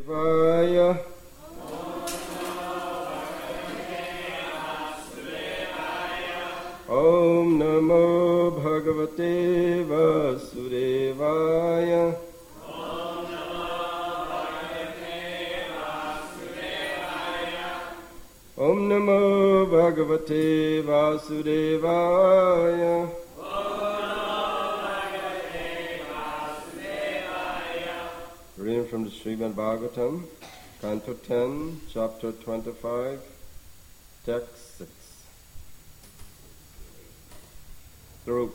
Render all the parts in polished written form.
Vasudevaya. Om Namo Bhagavate Vasudevaya. Om Namo Bhagavate Vasudevaya. Reading from the Srimad Bhagavatam, Canto 10, Chapter 25, Text 6 through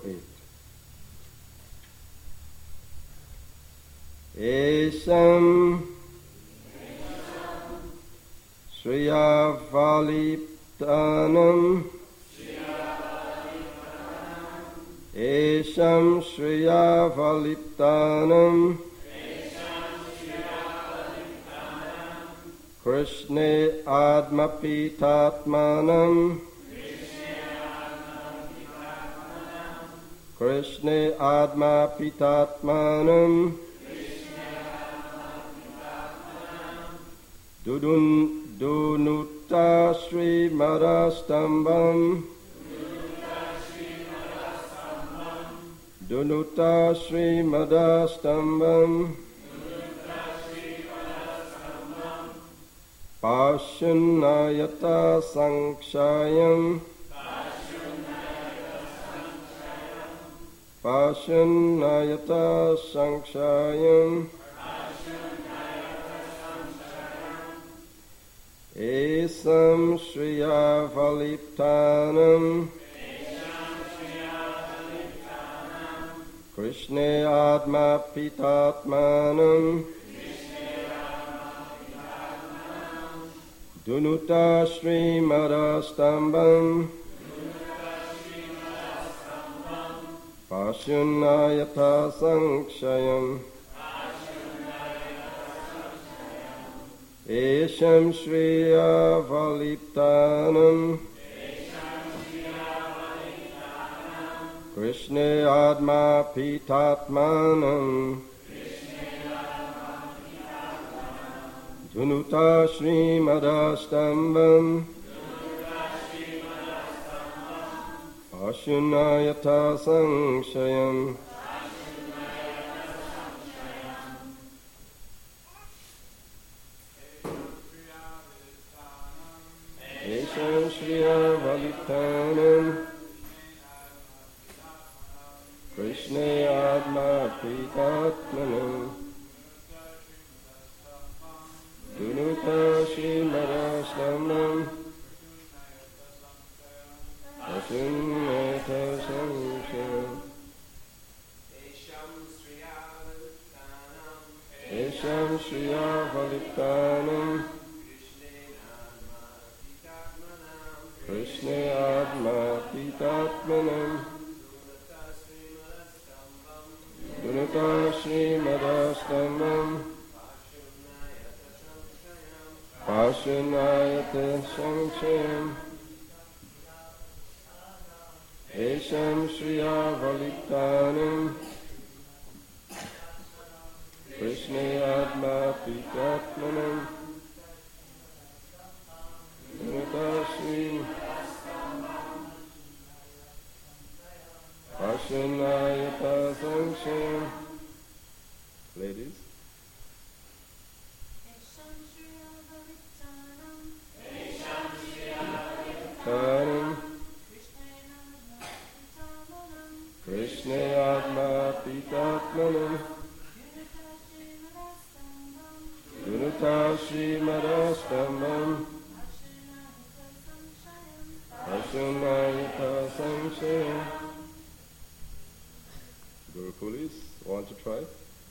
8. Esam Shriyavaliptanam Esam Shriyavaliptanam Krishne Admapitatmanam Krishne Admapitatmanam Dunutta Srimadastambam Dunutta Srimadastambam Pashunnayata Sankshayam Pashunnayata Sankshayam Esam Shriyavaliptanam Krishne Admapitatmanam Dunutta Srimadastambam Pashunnayata Sankshayam Esham Shriyavaliptanam Krishne Admapitatmanam Dunutta Srimadastambam Pashunnayata Sankshayam Esam Shriyavaliptanam Krishne Admapitatmanam Dunutta Srimadastambam Pashunnayata Sankshayam Esam Shriyavaliptanam Krishne Admapitatmanam Dunutta Srimadastambam Pashunnayata Sankshayam Esam Shriyavaliptanam Krishne Admapitatmanam Dunutta Pashunnayata Sankshayam. Ladies. Krishna Admapitatmanam Dunutta Srimadastambam Pashunnayata Sankshayam. Guru Police, want to try?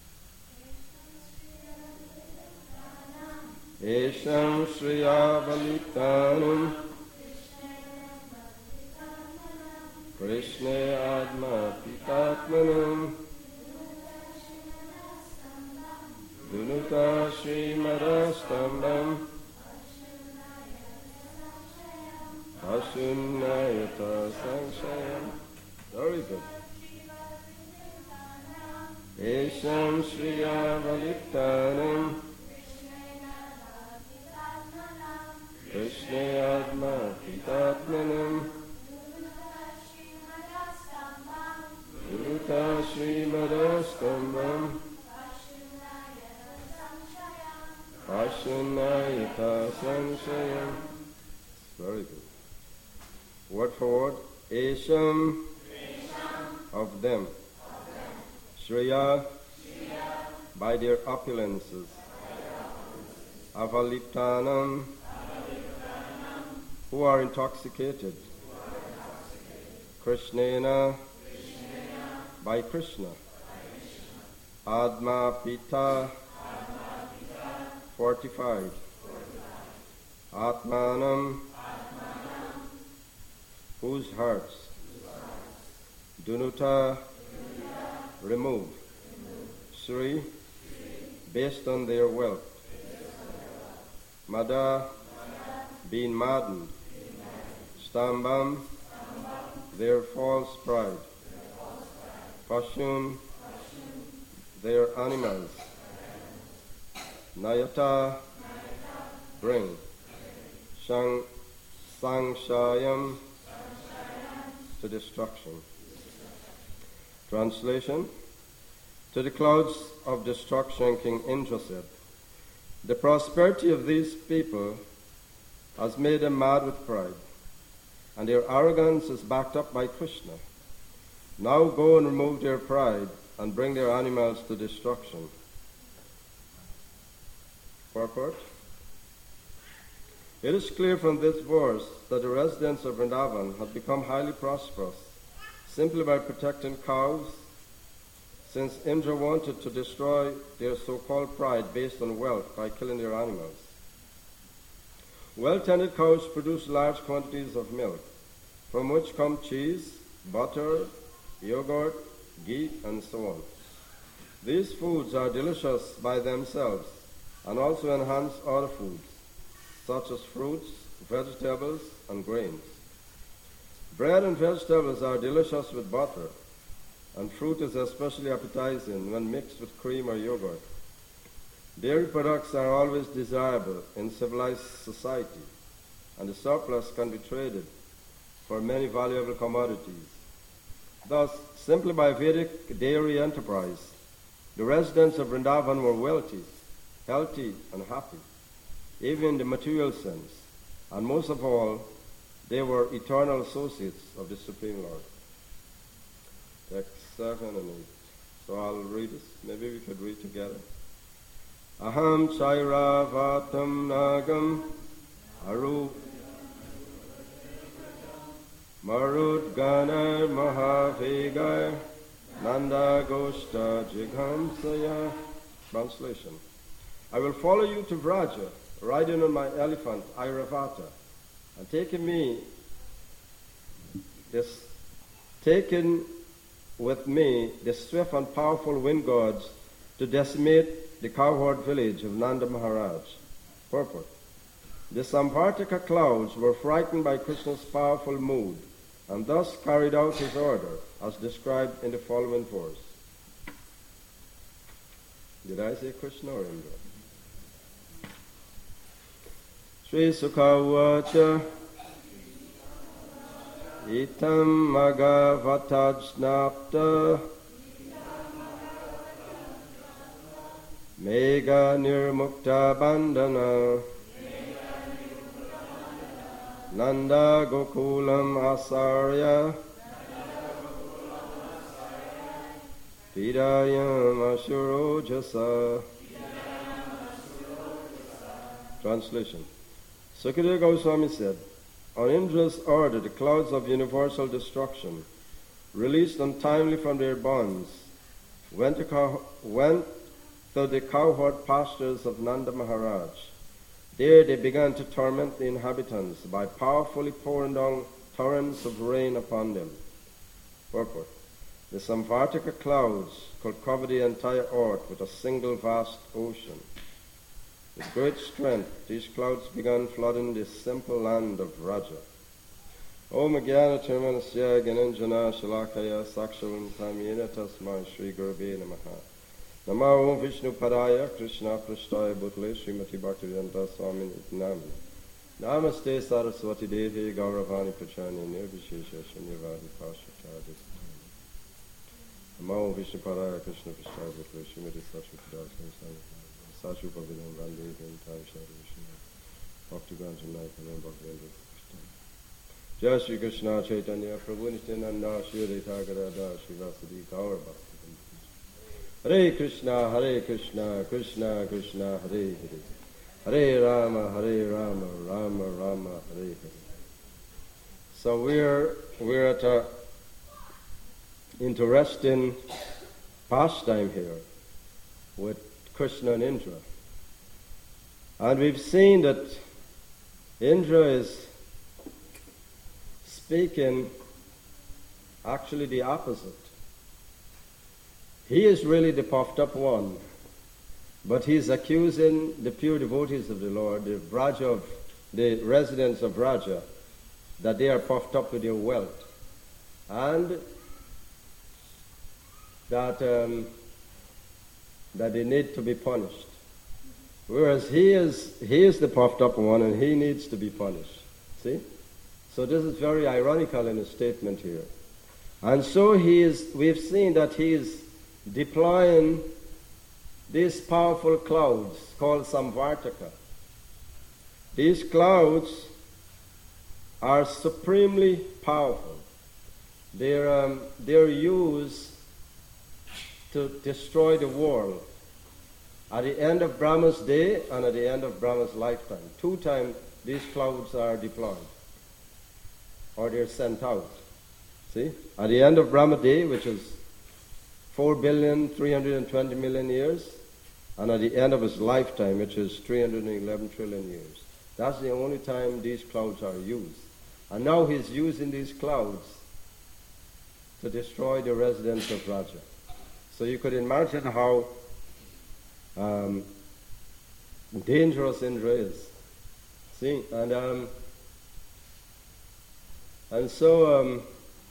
Esham Shriyavaliptanam Krishna Admapitatmanam Dunutta Srimadastambam Pashunnayata Sankshayam. Very good. Esham Shriyavaliptanam Ashinayata Sanshayam. Very good. Word for word. Esham of them. Shreya by their opulences. Avaliptanam who are intoxicated. Krishnena by Krishna. Adma Pita fortified. Atmanam whose hearts. Dunuta remove. Sri based on their wealth. Mada being maddened. Stambam their false pride. Pashum their animals. Nayata bring. Sangshayam to destruction. Translation. To the clouds of destruction, King Indra said, the prosperity of these people has made them mad with pride, and their arrogance is backed up by Krishna. Now go and remove their pride and bring their animals to destruction. Purport. It is clear from this verse that the residents of Vrindavan had become highly prosperous simply by protecting cows, since Indra wanted to destroy their so-called pride based on wealth by killing their animals. Well-tended cows produce large quantities of milk, from which come cheese, butter, yogurt, ghee, and so on. These foods are delicious by themselves and also enhance other foods, such as fruits, vegetables, and grains. Bread and vegetables are delicious with butter, and fruit is especially appetizing when mixed with cream or yogurt. Dairy products are always desirable in civilized society, and the surplus can be traded for many valuable commodities. Thus, simply by Vedic dairy enterprise, the residents of Vrindavan were wealthy, healthy, and happy, even in the material sense, and most of all, they were eternal associates of the Supreme Lord. Text 7 and 8. So I'll read this. Maybe we could read together. Aham chairavatam nagam aru marud ganar mahavegar nanda goshta jighamsaya. Translation. I will follow you to Vraja, riding on my elephant Airavata, and taking with me the swift and powerful wind gods to decimate the cowherd village of Nanda Maharaj. Purport. The Samvartika clouds were frightened by Krishna's powerful mood and thus carried out his order as described in the following verse. Did I say Krishna or Indra? Sri Sukha Itam Magavatadjnapta Mega Nirmukta Bandhana Nanda Gokulam Asarya Vidayam Ashurojasa. Translation. Sukadeva Goswami said, on Indra's order, the clouds of universal destruction, released untimely from their bonds, went to the cowherd pastures of Nanda Maharaj. There they began to torment the inhabitants by powerfully pouring down torrents of rain upon them. Purport. The Samvartika clouds could cover the entire earth with a single vast ocean. With great strength, these clouds began flooding the simple land of Vraja. Om Jnana Tirmanasya Gananjana Shalakaya Sakshavam Tamyena Tasmai Shri Gurave Namaha. Nama Om Vishnu Padaya Krishna Prashtaya Bhutale Srimati Bhaktivedanta Swami Nami. Namaste Saraswati Devi Gauravani Prachani Nirvishesha Shunyavadi Pashachadis. Nama Om Vishnu Padaya Krishna Prashtaya Bhutale Srimati Bhaktivedanta Swami Sashupavidam Randevam Tavisharishna Bhakti Granjanayakana Bhaktivendra Krishna. Jai Shri Krishna Chaitanya Prabhu Nityananda Shri Advaita Gadadhar Shri Vasudhi Gaur Bhakti. Hare Krishna, Hare Krishna, Krishna Krishna, Hare Hare. Hare Rama, Rama Rama, Hare Hare. So we're at a interesting pastime here with Krishna and Indra. And we've seen that Indra is speaking actually the opposite. He is really the puffed up one, but he's accusing the pure devotees of the Lord, the residents of Vraja, that they are puffed up with their wealth, and that they need to be punished. Whereas he is the puffed up one, and he needs to be punished. See? So this is very ironical in his statement here. And so we've seen that he is deploying these powerful clouds called Samvartaka. These clouds are supremely powerful. They're used to destroy the world at the end of Brahma's day and at the end of Brahma's lifetime. 2 times these clouds are deployed, or they're sent out. See? At the end of Brahma day, which is 4,320,000,000 years, and at the end of his lifetime, which is 311 trillion years. That's the only time these clouds are used. And now he's using these clouds to destroy the residents of Vraja. So you could imagine how dangerous Indra is. See? And so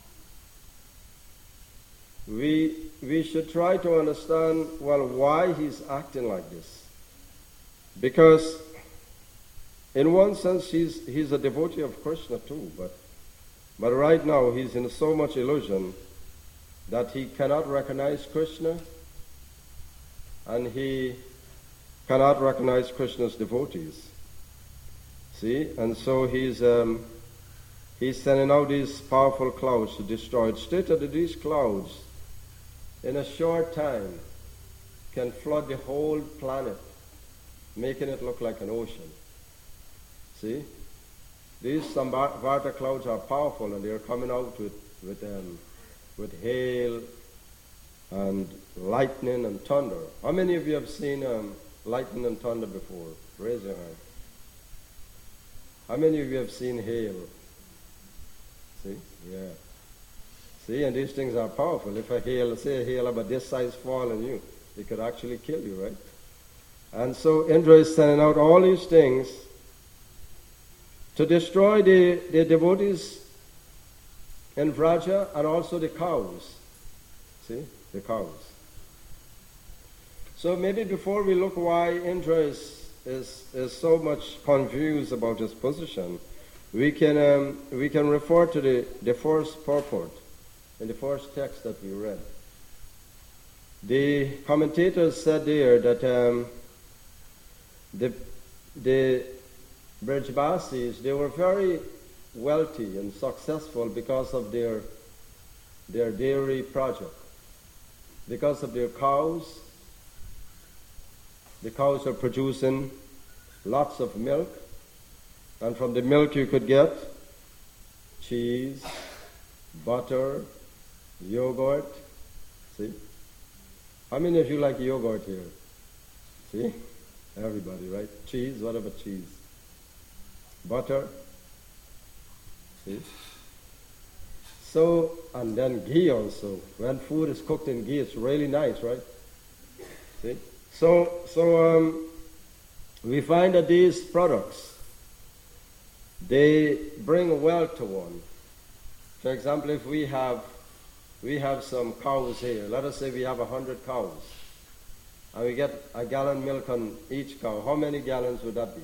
we should try to understand, well, why he's acting like this. Because in one sense he's a devotee of Krishna too, but right now he's in so much illusion that he cannot recognize Krishna, and he cannot recognize Krishna's devotees. See? And so he's sending out these powerful clouds to destroy it. Stated that these clouds, in a short time, can flood the whole planet, making it look like an ocean. See? These Samvarta clouds are powerful, and they're coming out with hail and lightning and thunder. How many of you have seen lightning and thunder before? Raise your hand. How many of you have seen hail? See? Yeah. See, and these things are powerful. If a hail about this size fall on you, it could actually kill you, right? And so Indra is sending out all these things to destroy the devotees in Vraja and also the cows. See? The cows. So maybe before we look why Indra is so much confused about his position, we can refer to the first purport in the first text that we read. The commentators said there that the Brajbasis, they were very wealthy and successful because of their dairy project, because of their cows. The cows are producing lots of milk, and from the milk you could get cheese, butter, yogurt. See? How many of you like yogurt here? See? Everybody, right? Cheese, what about cheese? Butter. See? So, and then ghee also. When food is cooked in ghee, it's really nice, right? See? So we find that these products, they bring wealth to one. For example, if we have some cows here. Let us say we have 100 cows, and we get a gallon milk on each cow. How many gallons would that be?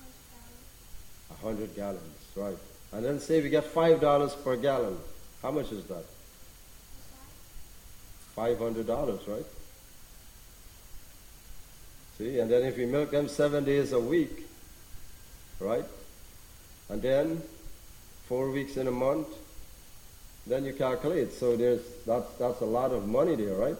100 gallons, right? And then say we get $5 per gallon. How much is that? $500, right? See, and then if we milk them 7 days a week, right? And then 4 weeks in a month, then you calculate. So that's a lot of money there, right?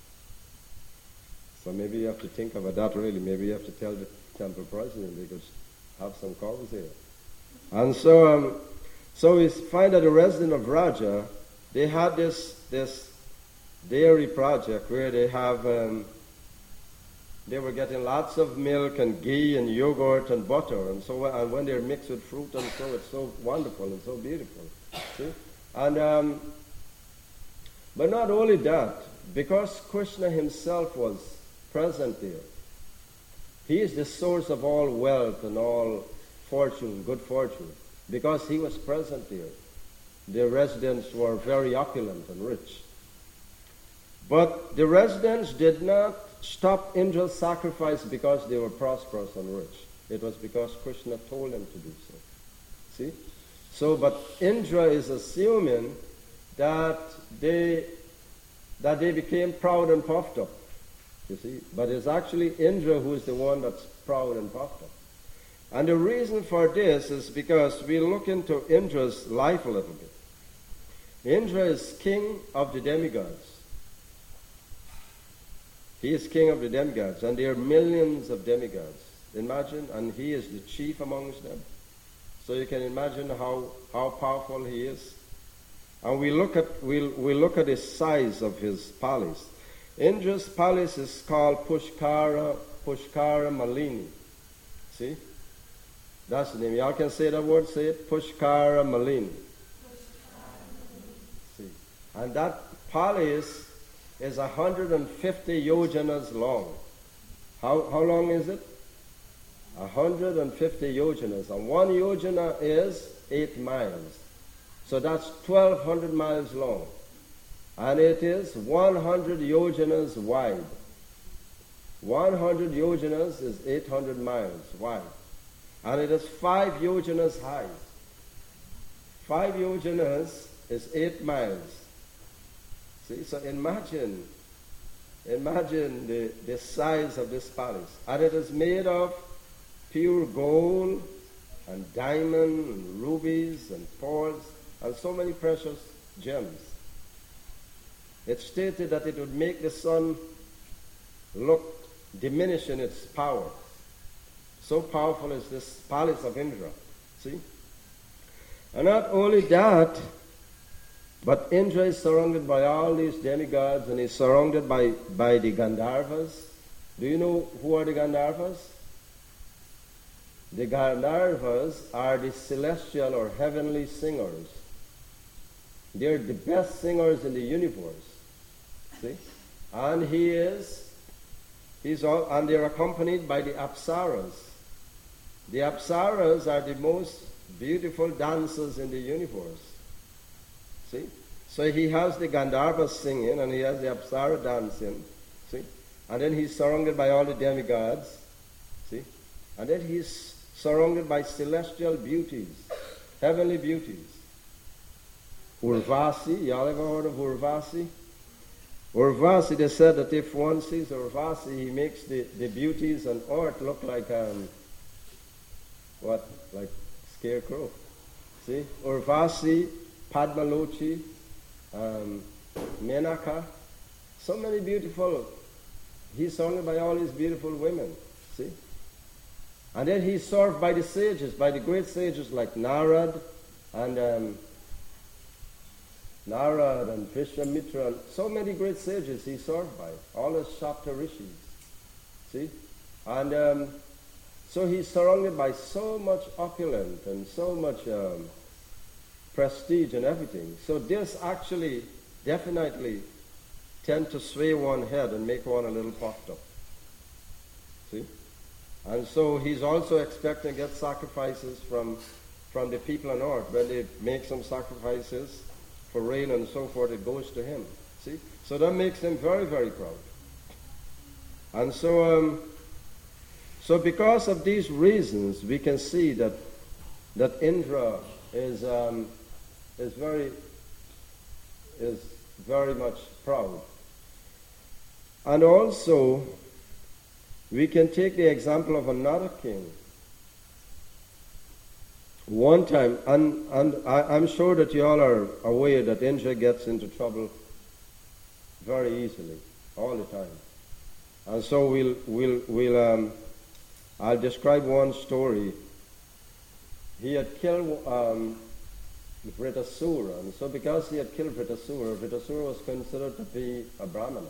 So maybe you have to think about that really. Maybe you have to tell the temple president they could have some cows here. And so we find that the resident of Raja, they had this dairy project where they have they were getting lots of milk and ghee and yogurt and butter and so on. And when they're mixed with fruit and so, it's so wonderful and so beautiful. See? And but not only that, because Krishna himself was present there, he is the source of all wealth and all fortune, good fortune. Because he was present there, the residents were very opulent and rich. But the residents did not stop Indra's sacrifice because they were prosperous and rich. It was because Krishna told them to do so. See? So, but Indra is assuming that they became proud and puffed up. You see? But it's actually Indra who is the one that's proud and puffed up. And the reason for this is because we look into Indra's life a little bit. Indra is king of the demigods. He is king of the demigods, and there are millions of demigods. Imagine, and he is the chief amongst them. So you can imagine how powerful he is. And we look at the size of his palace. Indra's palace is called Pushkara Malini. See? That's the name. Y'all can say that word, say it. Pushkara Malini. See? And that palace is 150 yojanas long. How long is it? 150 yojanas. And one yojana is 8 miles. So that's 1,200 miles long. And it is 100 yojanas wide. 100 yojanas is 800 miles wide. And it is 5 yojanas high. 5 yojanas is 8 miles. See, so imagine the size of this palace. And it is made of pure gold and diamond and rubies and pearls and so many precious gems. It's stated that it would make the sun diminish in its power. So powerful is this palace of Indra. See? And not only that, but Indra is surrounded by all these demigods, and is surrounded by the Gandharvas. Do you know who are the Gandharvas? The Gandharvas are the celestial or heavenly singers. They're the best singers in the universe. See? And and they're accompanied by the Apsaras. The Apsaras are the most beautiful dancers in the universe. See? So he has the Gandharvas singing, and he has the Apsara dancing. See? And then he's surrounded by all the demigods. See? And then he's surrounded by celestial beauties, heavenly beauties. Urvasi, y'all ever heard of Urvasi? Urvasi, they said that if one sees Urvasi, he makes the beauties on earth look like, like scarecrow. See? Urvasi, Padmalochi, Menaka, so many beautiful, he's surrounded by all these beautiful women. See? And then he's served by the sages, by the great sages like Narad and Vishwamitra, and so many great sages he's served by, all the Shapta Rishis. See? And so he's surrounded by so much opulence and so much prestige and everything. So this actually definitely tend to sway one head and make one a little puffed up. See? And so he's also expecting to get sacrifices from the people on earth. When they make some sacrifices for rain and so forth, it goes to him. See? So that makes him very, very proud. And so because of these reasons, we can see that Indra is very much proud. And also, we can take the example of another king. One time, and I'm sure that you all are aware that Indra gets into trouble very easily, all the time. And so I'll describe one story. He had killed Vritasura, and so because he had killed Vritasura, Vritasura was considered to be a Brahmana.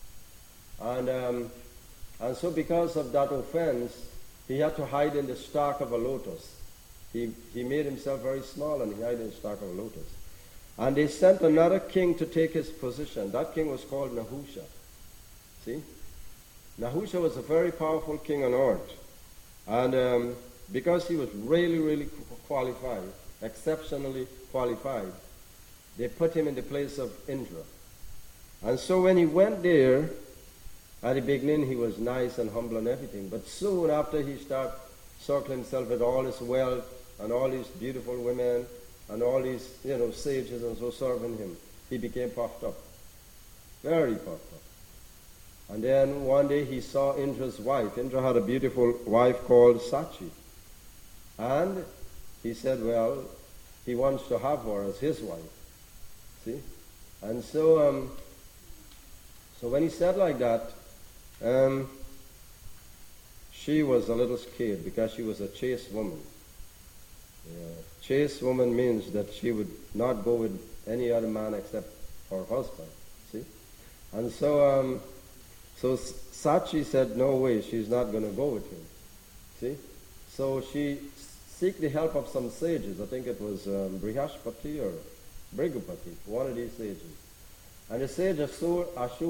And so because of that offense, he had to hide in the stalk of a lotus. He made himself very small and he hid in the stalk of a lotus. And they sent another king to take his position. That king was called Nahusha. See? Nahusha was a very powerful king on earth. And because he was really, really qualified, exceptionally qualified, they put him in the place of Indra. And so when he went there, at the beginning he was nice and humble and everything. But soon after he started circling himself with all his wealth and all these beautiful women and all these, sages and so serving him, he became puffed up. Very puffed up. And then one day he saw Indra's wife. Indra had a beautiful wife called Sachi. And he said, well, he wants to have her as his wife. See? And so when he said like that, she was a little scared because she was a chaste woman. Chaste woman means that she would not go with any other man except her husband. See? And so Sachi said, no way, she's not going to go with him. See? So she seek the help of some sages. I think it was Brihaspati or Brigupati, one of these sages. And the sage assured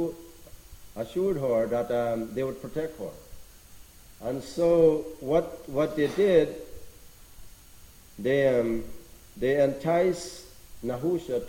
her that they would protect her. And so what they did, they enticed Nahusha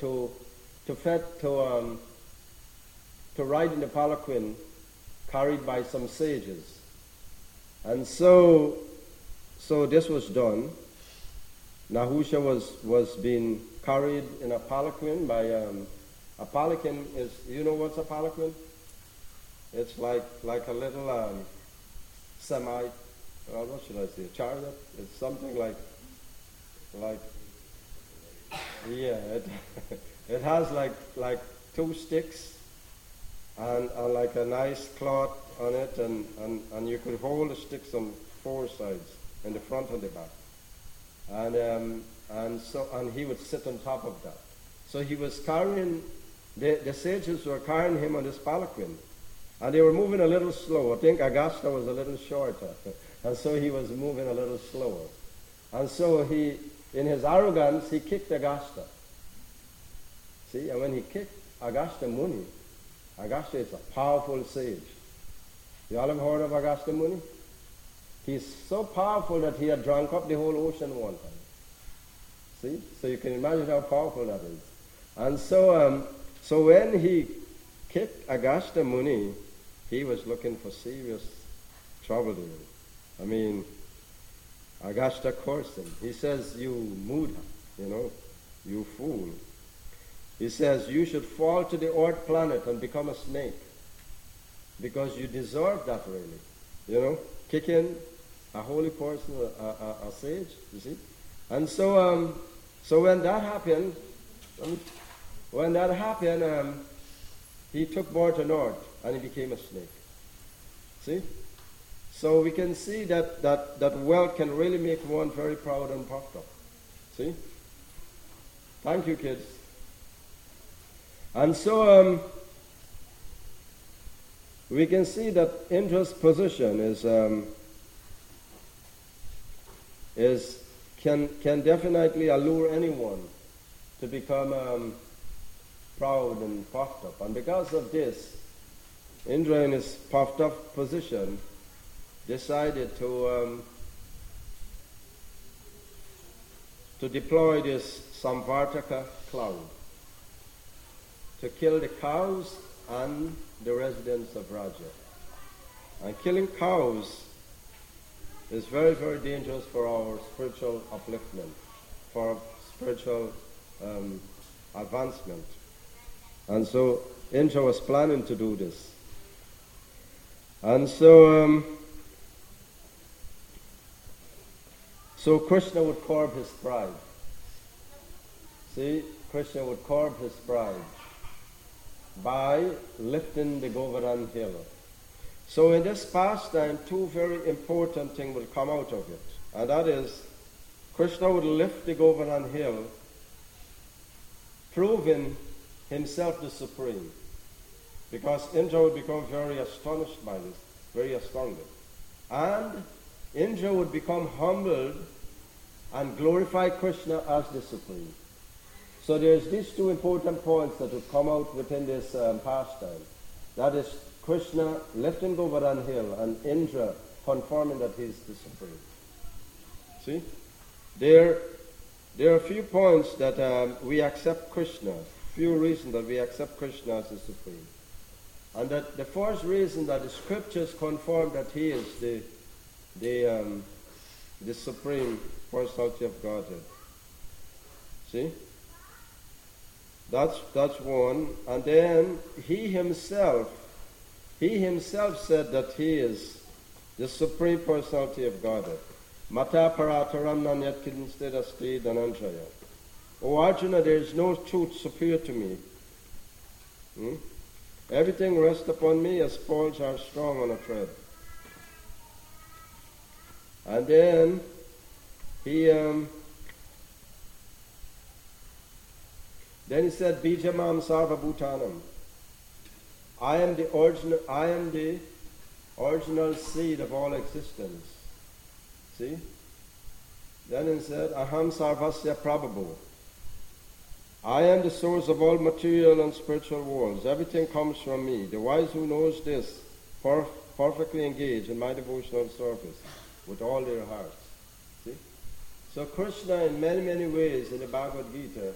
to ride in the palanquin carried by some sages. And so this was done. Nahusha was being carried in a palanquin by a palanquin is, you know what's a palanquin? It's like a little what should I say, chariot? It's something like yeah, it has like two sticks and like a nice cloth on it, and you could hold the sticks on four sides, in the front and the back. And he would sit on top of that. So he was carrying, the sages were carrying him on this palanquin. And they were moving a little slow. I think Agastya was a little shorter. And so he was moving a little slower. And so he, in his arrogance, he kicked Agastya. See, and when he kicked Agastya Muni, Agastya is a powerful sage. You all have heard of Agastya Muni? He's so powerful that he had drunk up the whole ocean one time. See? So you can imagine how powerful that is. And so when he kicked Agastya Muni, he was looking for serious trouble there. I mean, Agastya cursed him. He says, you mudha, you fool. He says, you should fall to the earth planet and become a snake because you deserve that really. Kicking a holy person, a sage, you see. And so when that happened, he took birth on earth and he became a snake. See? So we can see that wealth can really make one very proud and puffed up. See? Thank you, kids. And so we can see that Indra's position can definitely allure anyone to become proud and puffed up. And because of this, Indra in his puffed up position decided to deploy this Samvartaka cloud to kill the cows and the residents of Raja. And killing cows is very, very dangerous for our spiritual upliftment, for our spiritual advancement. And so Indra was planning to do this. And so So Krishna would curb his pride. See, Krishna would curb his pride by lifting the Govardhan hill. So in this pastime, two very important things will come out of it. And that is, Krishna would lift the Govardhan hill, proving himself the supreme. Because Indra would become very astonished by this, very astounded. And Indra would become humbled and glorify Krishna as the supreme. So there's these two important points that would come out within this pastime. That is Krishna lifting Govardhan hill and Indra confirming that he is the supreme. See? There are a few points that we accept Krishna, few reasons that we accept Krishna as the supreme. And that the first reason that the scriptures confirm that he is the supreme personality of Godhead. See? That's one. And then he himself said that he is the supreme personality of Godhead. Mata parataram nanyat kinstedasti dhananjaya. O Arjuna, there is no truth superior to me. Everything rests upon me as poles are strong on a thread. And then he said, Bijamam sarva bhutanam. I am the original seed of all existence. See? Then he said, Aham sarvasya prabhavu. I am the source of all material and spiritual worlds. Everything comes from me. The wise who knows this perfectly engage in my devotional service with all their hearts. See? So Krishna in many, many ways in the Bhagavad Gita,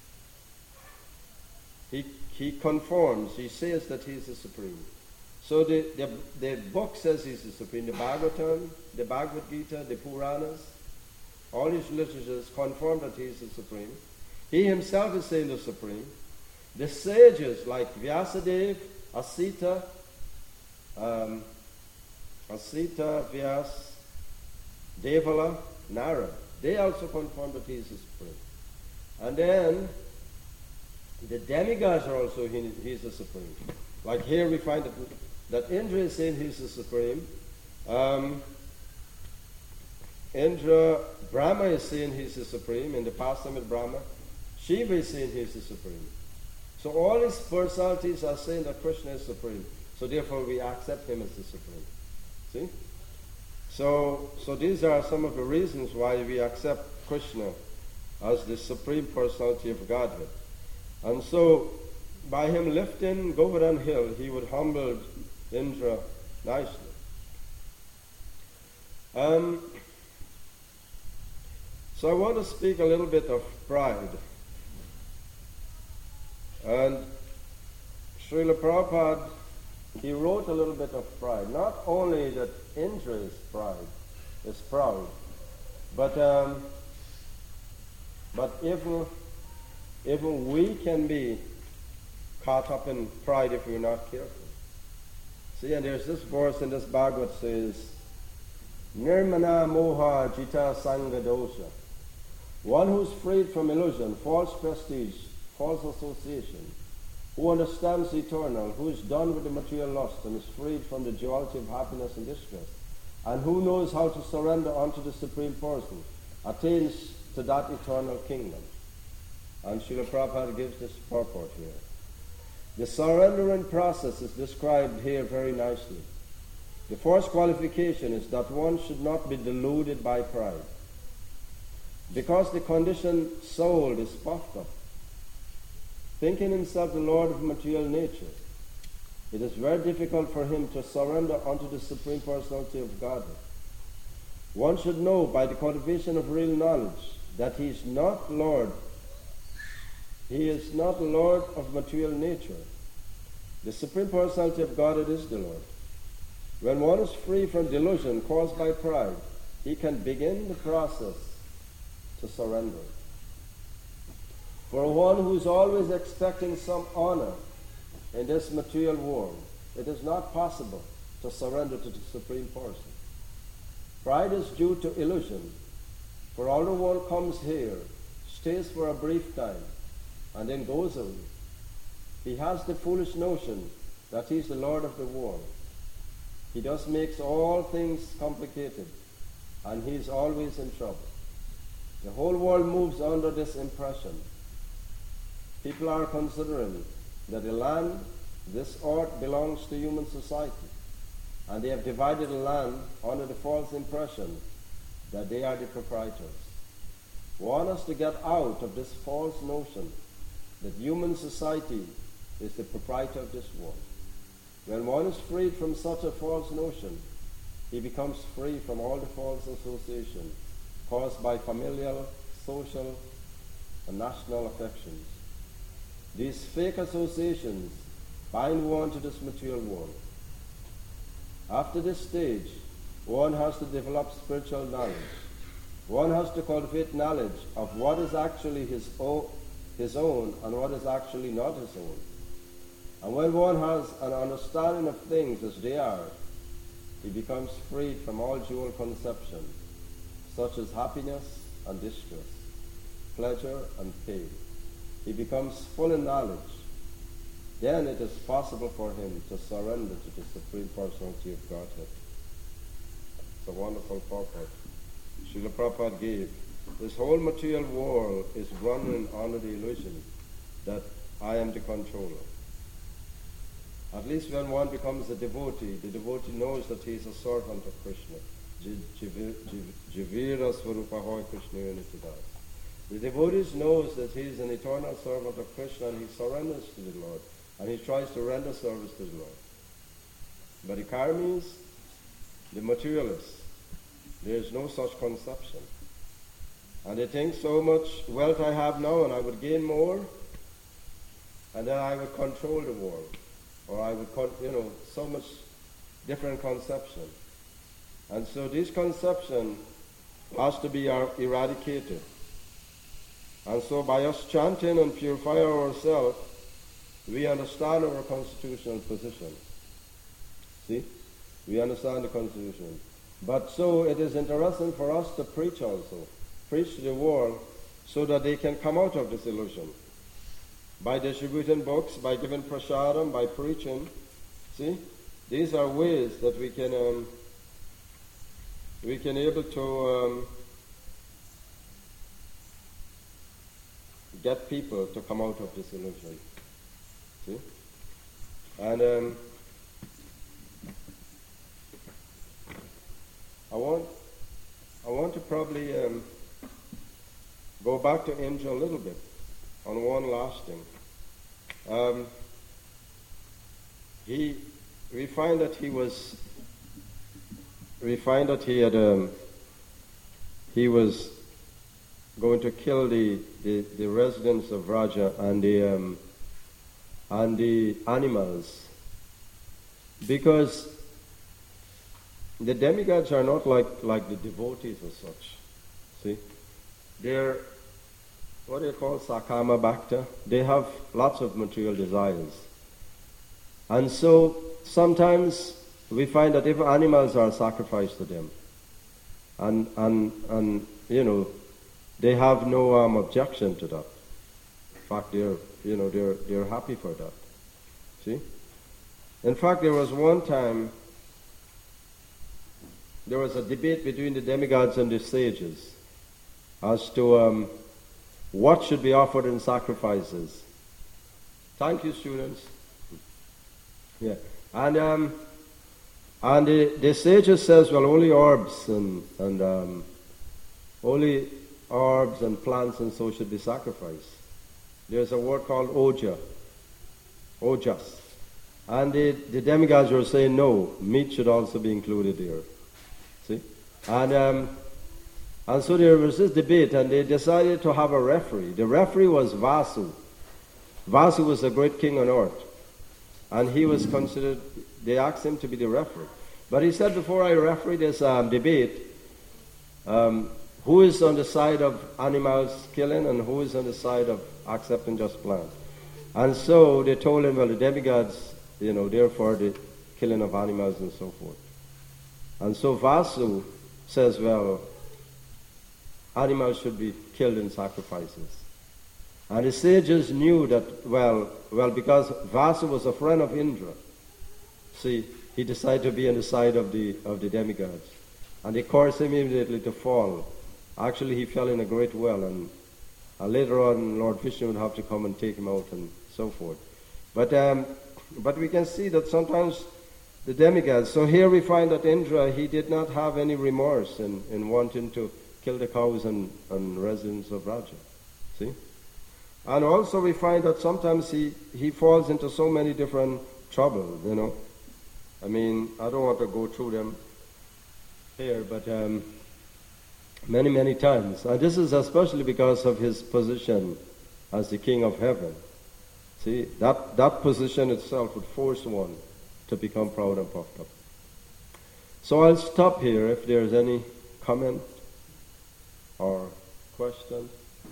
he conforms, he says that he is the supreme. So the book says he is the supreme. The Bhagavatam, the Bhagavad Gita, the Puranas, all these literatures confirm that he is the supreme. He himself is saying the supreme. The sages like Vyasadeva, Asita, Vyas, Devala, Narada, they also confirm that he is the supreme. And then the demigods are also he is the supreme. Like here we find that Indra is saying he is the supreme. Brahma is saying he is the supreme in the pastime with Brahma. Shiva is saying he is the supreme. So all his personalities are saying that Krishna is supreme. So therefore we accept him as the supreme. See? So these are some of the reasons why we accept Krishna as the supreme personality of Godhead. And so by him lifting Govardhan hill, he would humble Indra nicely. So I want to speak a little bit of pride. And Srila Prabhupada, he wrote a little bit of pride. Not only that Indra is proud, but even we can be caught up in pride if we're not careful. See, and there's this verse in this Bhagavad says, Nirmana moha jita sangha dosha. One who's freed from illusion, false prestige, false association, who understands the eternal, who is done with the material lust and is freed from the duality of happiness and distress, and who knows how to surrender unto the Supreme Person, attains to that eternal kingdom. And Srila Prabhupada gives this purport here. The surrendering process is described here very nicely. The first qualification is that one should not be deluded by pride. Because the conditioned soul is puffed up, thinking himself the Lord of material nature, it is very difficult for him to surrender unto the Supreme Personality of Godhead. One should know by the cultivation of real knowledge that he is not Lord. He is not Lord of material nature. The Supreme Personality of Godhead is the Lord. When one is free from delusion caused by pride, he can begin the process to surrender. For one who is always expecting some honor in this material world, it is not possible to surrender to the Supreme Person. Pride is due to illusion, For although one comes here, stays for a brief time, and then goes away, he has the foolish notion that he's the Lord of the world. He just makes all things complicated, and he's always in trouble. The whole world moves under this impression. People are considering that the land, this earth, belongs to human society, and they have divided the land under the false impression that they are the proprietors. Want us to get out of this false notion that human society is the proprietor of this world. When one is freed from such a false notion, he becomes free from all the false associations caused by familial, social, and national affections. These fake associations bind one to this material world. After this stage, one has to develop spiritual knowledge. One has to cultivate knowledge of what is actually his own and what is actually not his own. And when one has an understanding of things as they are, he becomes freed from all dual conception, such as happiness and distress, pleasure and pain. He becomes full in knowledge. Then it is possible for him to surrender to the Supreme Personality of Godhead. It's a wonderful purport Srila Prabhupada gave. This whole material world is running under the illusion that I am the controller. At least when one becomes a devotee, the devotee knows that he is a servant of Krishna. Jivira Swarupa Hoy Krishna Unitidas. The devotee knows that he is an eternal servant of Krishna, and he surrenders to the Lord, and he tries to render service to the Lord. But the karmis, the materialists, there is no such conception. And they think so much wealth I have now and I would gain more, and then I would control the world. Or I would, so much different conception. And so this conception has to be eradicated. And so by us chanting and purifying ourselves, we understand our constitutional position. See? We understand the Constitution. But so it is interesting for us to preach also. Preach to the world so that they can come out of this illusion. By distributing books, by giving prasadam, by preaching. See? These are ways that we can able to get people to come out of this illusion. See? And I want to probably go back to Angel a little bit on one last thing. We find that he was going to kill the residents of Raja and the animals, because the demigods are not like the devotees as such. See, they're what they call sakama bhakta. They have lots of material desires, and so sometimes we find that if animals are sacrificed to them, and they have no objection to that. In fact, they're happy for that. See, in fact, there was one time there was a debate between the demigods and the sages as to what should be offered in sacrifices. Thank you, students. Yeah, and the sages says, well, only herbs and only herbs and plants and so should be sacrificed. There's a word called ojas, and the demigods were saying no, meat should also be included there. See, and so there was this debate, and they decided to have a referee. The referee was Vasu. Vasu was a great king on earth, and he was considered. They asked him to be the referee, but he said, before I referee this debate, who is on the side of animals killing and who is on the side of accepting just plants? And so they told him, well, the demigods, they're for the killing of animals and so forth. And so Vasu says, well, animals should be killed in sacrifices. And the sages knew that, well, because Vasa was a friend of Indra, see, he decided to be on the side of the demigods. And they caused him immediately to fall. Actually, he fell in a great well, and later on, Lord Vishnu would have to come and take him out and so forth. But we can see that sometimes the demigods, so here we find that Indra, he did not have any remorse in wanting to kill the cows and residents of Raja. See? And also we find that sometimes he falls into so many different troubles, you know. I mean, I don't want to go through them here, but many, many times. And this is especially because of his position as the king of heaven. See, that position itself would force one to become proud and puffed up. So I'll stop here if there's any comment or question.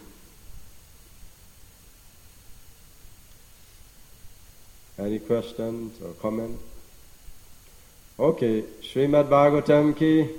Any questions or comment? Okay, Srimad Bhagavatam ki